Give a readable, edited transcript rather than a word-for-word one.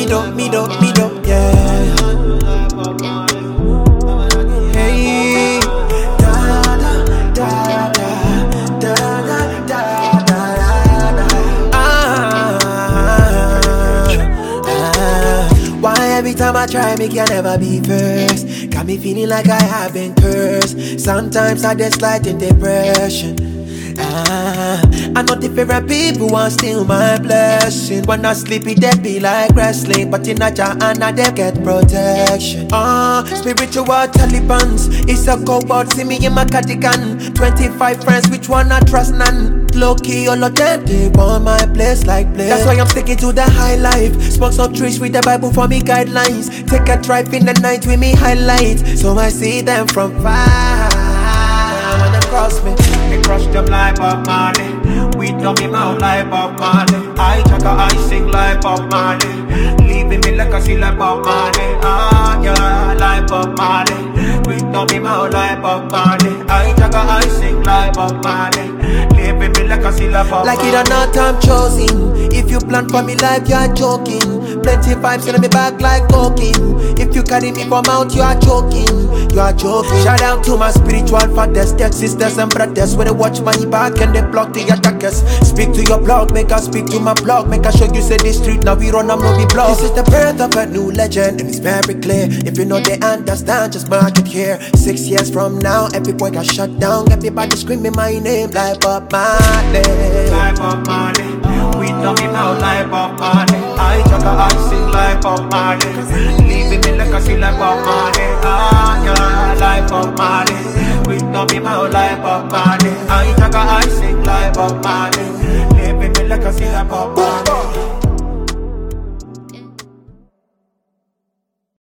yeah. Hey, da da da da da da da da. Why every time I try, me can never be first? Got me feeling like I have been cursed. Sometimes I just slide in depression. I know the favorite people want steal my blessing. When I sleepy, they be like wrestling, but in a and I they get protection. Spiritual Talibans, it's a cobalt, see me in my cardigan. 25 friends, which one I trust none. Low key, all of them, they want my place like place. That's why I'm sticking to the high life. Smoke some trees with the Bible for me guidelines. Take a drive in the night with me highlights, so I see them from far. When they cross me, they crush them like Bob Marley. We don't be mouth like Bob Marley. I chaka, I sing like Bob Marley. Leaving me like I see like Bob Marley. Yeah, like Bob Marley. We don't be mouth like Bob Marley. I chaka, I sing like Bob Marley. Leaving me like I see like Bob Marley. Like it or not, I'm chosen. If you plan for me like you're joking. Plenty vibes in me back like cocaine. If you carry me from out, you are joking. You are joking. Shout out to my spiritual fathers, dead sisters and brothers. When they watch my back and they block the attackers. Speak to your blog, make us speak to my blog. Make us show you say this street, now we run a movie blog. This is the birth of a new legend and it's very clear. If you know they understand, just mark it here. 6 years from now, every boy got shut down. Everybody screaming my name like Bob Marley. Like Bob Marley. We don't be now like Bob Marley. I chaka, I sing like Bob Marley. Leaving me like I see like Bob Marley. Yeah, like Bob Marley. We don't be now like Bob Marley. I chaka, I sing like Bob Marley. Leaving me like I see like Bob Marley.